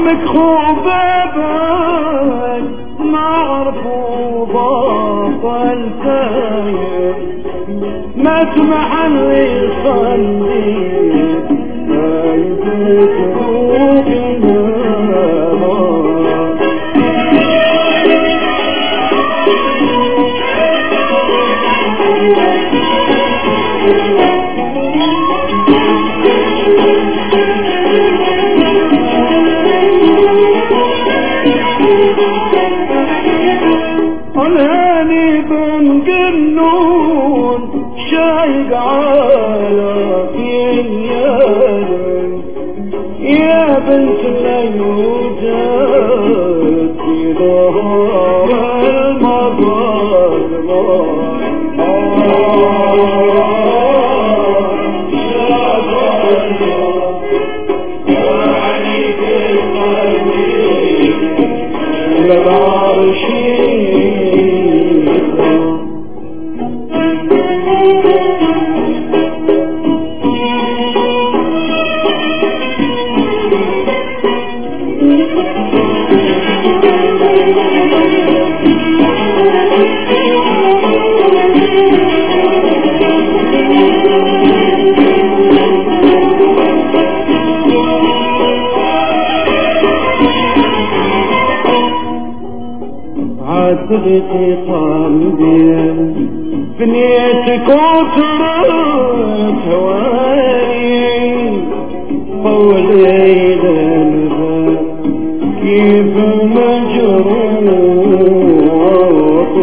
همك خوبابك ما عرفوا باطل ساير ما سمح اللي يصلي فايت قلوبنا الهاني بن جنون شايق على يا بنت الأيوجات في ظهر عاتبتي طالبين بنيتك وترك هواني قولي للباب كيف مجروح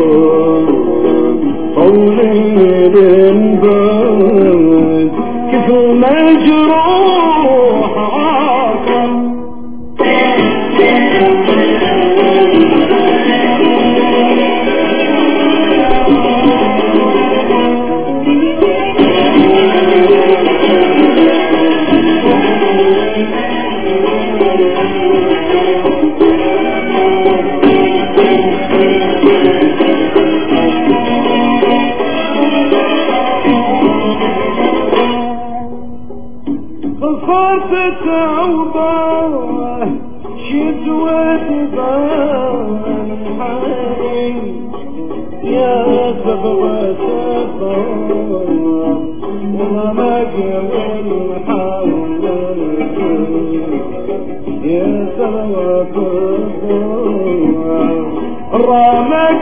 قولي للباب كيف مجروح عاقل خفرت توبة شدوة بان حالي يا سبوة سبوة وما قبل حولك يا سبوة سبوة رامك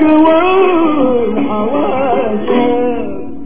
والحواشر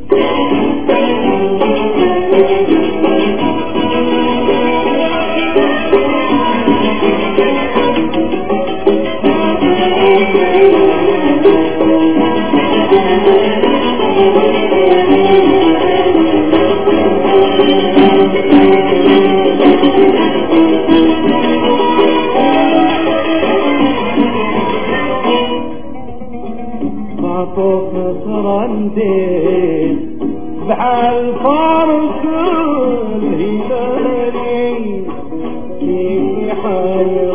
معطوف صرندين بحال فارس الهلالي كيف حير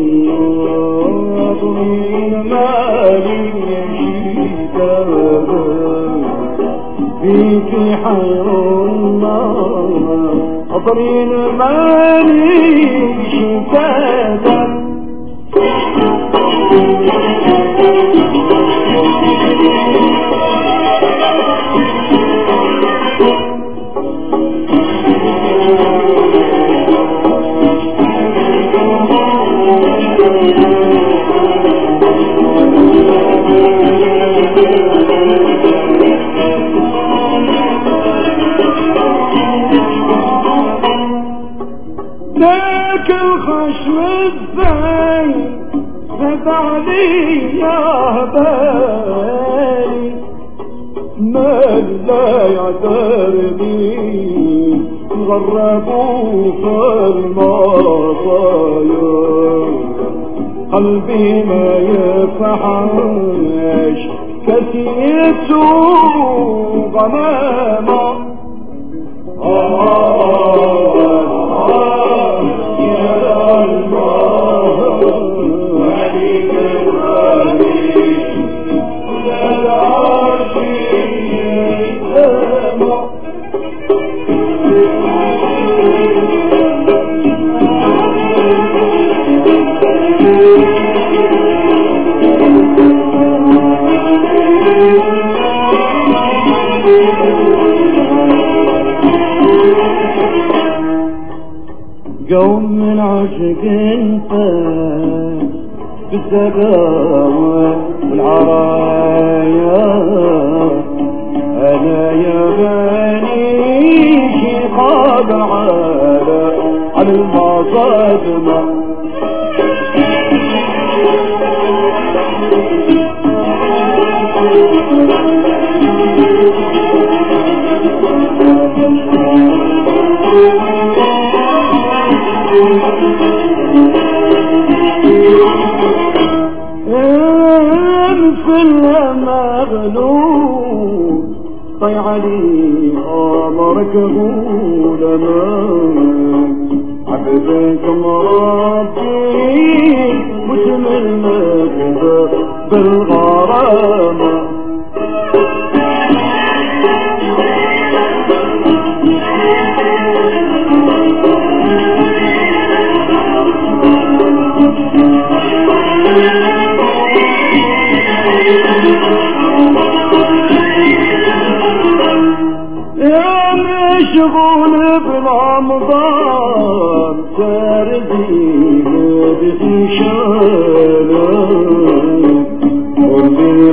الناظرين مالي شتابا فيك حير الناظرين مالي شتابا ذاك الخشم الزين فدعني يا بالي ما لا يعترني غربوا في المصايا قلبي ما يفحش كسيته غمامة جو من عشق انت بالسقاوة والعرايا انا يا غنيشي قادر على المصادمة مغلوب طي علي امرك غولنا عبدك مربي واسم المجد بالغرامة مشغول برمضان سردي بخشالة قلبي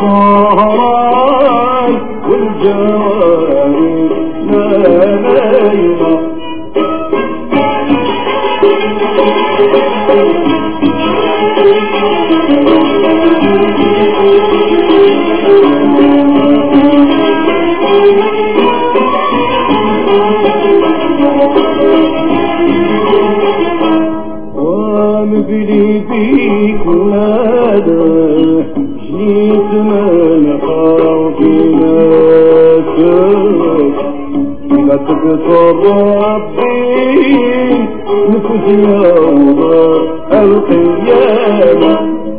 بصهران والجواري لا نايمة ومبلي بيك ولادة جنيت من خافيناتك لا تقصر ربي نفس يوم القيامة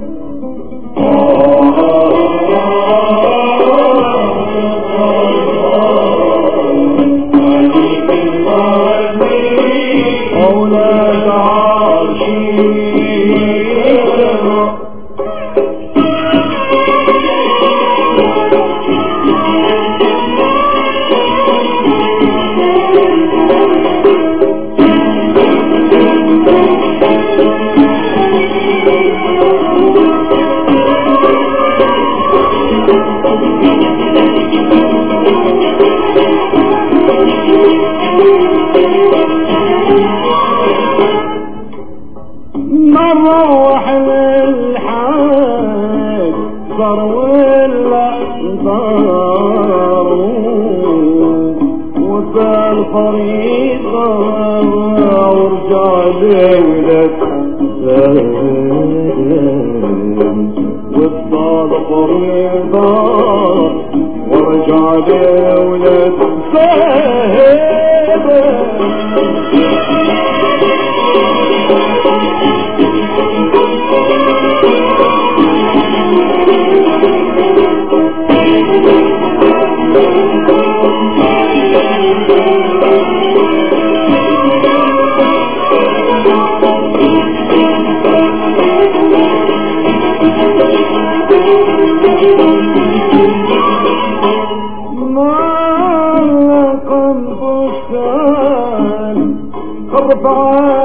نروح للحاج صار ولا صار وبالخريطة ورجع لولد وصال خريطة ورجع لولد خرب